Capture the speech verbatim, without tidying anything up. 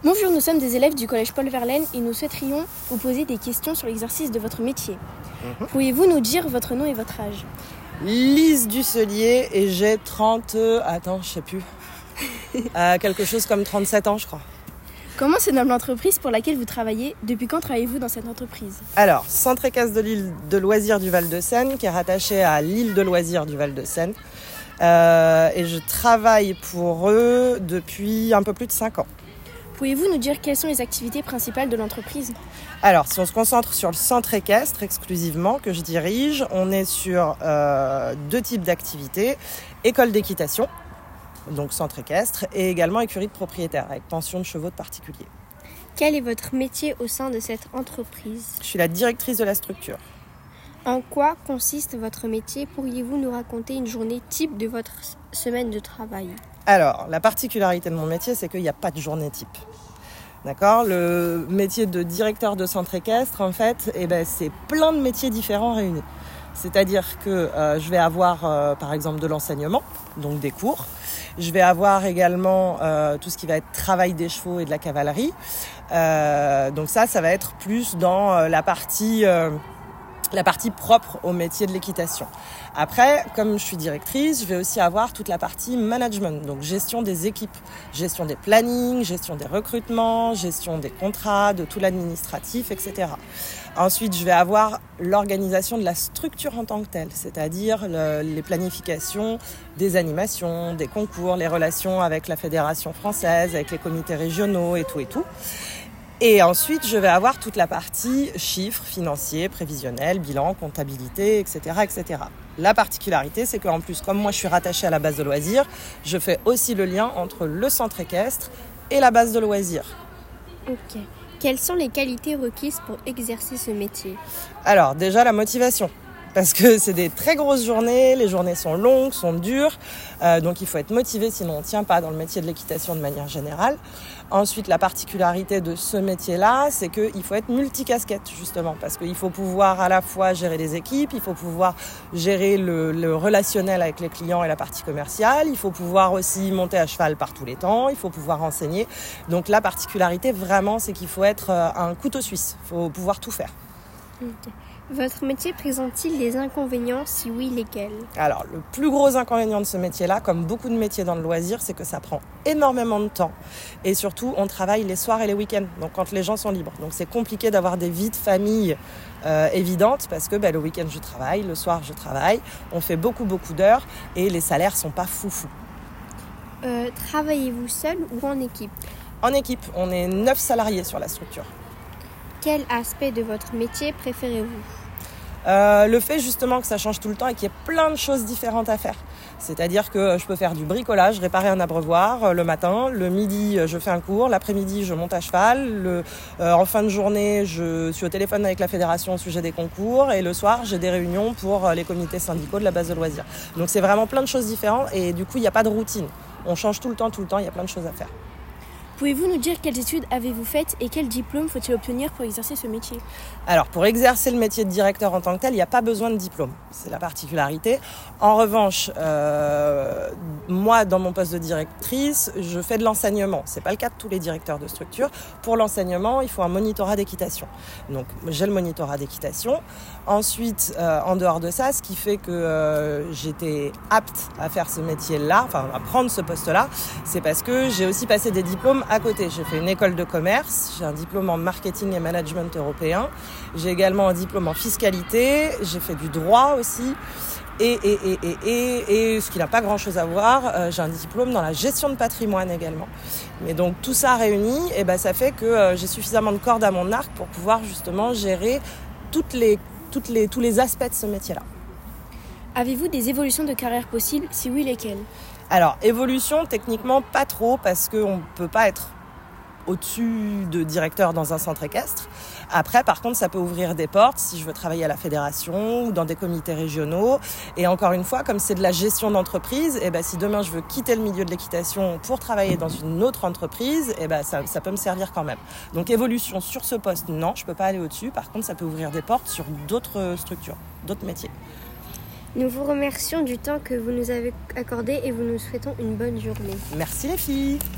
Bonjour, nous sommes des élèves du collège Paul Verlaine et nous souhaiterions vous poser des questions sur l'exercice de votre métier. Mmh. Pourriez-vous nous dire votre nom et votre âge ? Lise Dusselier et j'ai trente... Attends, je sais plus. euh, quelque chose comme trente-sept ans, je crois. Comment se nomme l'entreprise pour laquelle vous travaillez ? Depuis quand travaillez-vous dans cette entreprise ? Alors, Centre équestre de l'île de loisirs du Val-de-Seine, qui est rattaché à l'île de loisirs du Val-de-Seine. Euh, et je travaille pour eux depuis un peu plus de cinq ans. Pourriez-vous nous dire quelles sont les activités principales de l'entreprise ? Alors, si on se concentre sur le centre équestre exclusivement que je dirige, on est sur euh, deux types d'activités. École d'équitation, donc centre équestre, et également écurie de propriétaires, avec pension de chevaux de particuliers. Quel est votre métier au sein de cette entreprise ? Je suis la directrice de la structure. En quoi consiste votre métier ? Pourriez-vous nous raconter une journée type de votre semaine de travail ? Alors, la particularité de mon métier, c'est qu'il n'y a pas de journée type. D'accord ? Le métier de directeur de centre équestre, en fait, eh ben, c'est plein de métiers différents réunis. C'est-à-dire que euh, je vais avoir, euh, par exemple, de l'enseignement, donc des cours. Je vais avoir également euh, tout ce qui va être travail des chevaux et de la cavalerie. Euh, donc ça, ça va être plus dans euh, la partie... Euh, la partie propre au métier de l'équitation. Après, comme je suis directrice, je vais aussi avoir toute la partie management, donc gestion des équipes, gestion des plannings, gestion des recrutements, gestion des contrats, de tout l'administratif, et cetera. Ensuite, je vais avoir l'organisation de la structure en tant que telle, c'est-à-dire le, les planifications des animations, des concours, les relations avec la fédération française, avec les comités régionaux et tout et tout. Et ensuite, je vais avoir toute la partie chiffres, financiers, prévisionnels, bilan, comptabilité, et cetera, et cetera. La particularité, c'est qu'en plus, comme moi je suis rattachée à la base de loisirs, je fais aussi le lien entre le centre équestre et la base de loisirs. Ok. Quelles sont les qualités requises pour exercer ce métier ? Alors, déjà la motivation. Parce que c'est des très grosses journées, les journées sont longues, sont dures, euh, donc il faut être motivé, sinon on ne tient pas dans le métier de l'équitation de manière générale. Ensuite, la particularité de ce métier-là, c'est qu'il faut être multicasquette, justement, parce qu'il faut pouvoir à la fois gérer les équipes, il faut pouvoir gérer le, le relationnel avec les clients et la partie commerciale, il faut pouvoir aussi monter à cheval par tous les temps, il faut pouvoir enseigner. Donc la particularité, vraiment, c'est qu'il faut être un couteau suisse, il faut pouvoir tout faire. Okay. Votre métier présente-t-il des inconvénients ? Si oui, lesquels ? Alors, le plus gros inconvénient de ce métier-là, comme beaucoup de métiers dans le loisir, c'est que ça prend énormément de temps. Et surtout, on travaille les soirs et les week-ends, donc quand les gens sont libres. Donc, c'est compliqué d'avoir des vies de famille euh, évidentes parce que bah, le week-end, je travaille, le soir, je travaille. On fait beaucoup, beaucoup d'heures et les salaires sont pas foufous. Euh, travaillez-vous seul ou en équipe ? En équipe, on est neuf salariés sur la structure. Quel aspect de votre métier préférez-vous ? Euh, le fait justement que ça change tout le temps et qu'il y ait plein de choses différentes à faire. C'est-à-dire que je peux faire du bricolage, réparer un abreuvoir le matin, le midi je fais un cours, l'après-midi je monte à cheval, le, euh, en fin de journée je suis au téléphone avec la fédération au sujet des concours et le soir j'ai des réunions pour les comités syndicaux de la base de loisirs. Donc c'est vraiment plein de choses différentes et du coup il n'y a pas de routine. On change tout le temps, tout le temps, il y a plein de choses à faire. Pouvez-vous nous dire quelles études avez-vous faites et quel diplôme faut-il obtenir pour exercer ce métier ? Alors, pour exercer le métier de directeur en tant que tel, il n'y a pas besoin de diplôme. C'est la particularité. En revanche, euh, moi, dans mon poste de directrice, je fais de l'enseignement. Ce n'est pas le cas de tous les directeurs de structure. Pour l'enseignement, il faut un monitorat d'équitation. Donc, j'ai le monitorat d'équitation. Ensuite, euh, en dehors de ça, ce qui fait que euh, j'étais apte à faire ce métier-là, enfin, à prendre ce poste-là, c'est parce que j'ai aussi passé des diplômes à côté. J'ai fait une école de commerce, j'ai un diplôme en marketing et management européen, j'ai également un diplôme en fiscalité, j'ai fait du droit aussi, et, et, et, et, et, et ce qui n'a pas grand-chose à voir, euh, j'ai un diplôme dans la gestion de patrimoine également. Mais donc tout ça réuni, et ben, ça fait que euh, j'ai suffisamment de cordes à mon arc pour pouvoir justement gérer toutes les, toutes les, tous les aspects de ce métier-là. Avez-vous des évolutions de carrière possibles ? Si oui, lesquelles ? Alors, évolution, techniquement, pas trop, parce qu'on ne peut pas être au-dessus de directeur dans un centre équestre. Après, par contre, ça peut ouvrir des portes si je veux travailler à la fédération ou dans des comités régionaux. Et encore une fois, comme c'est de la gestion d'entreprise, et ben, si demain je veux quitter le milieu de l'équitation pour travailler dans une autre entreprise, et ben, ça, ça peut me servir quand même. Donc, évolution sur ce poste, non, je ne peux pas aller au-dessus. Par contre, ça peut ouvrir des portes sur d'autres structures, d'autres métiers. Nous vous remercions du temps que vous nous avez accordé et vous nous souhaitons une bonne journée. Merci les filles.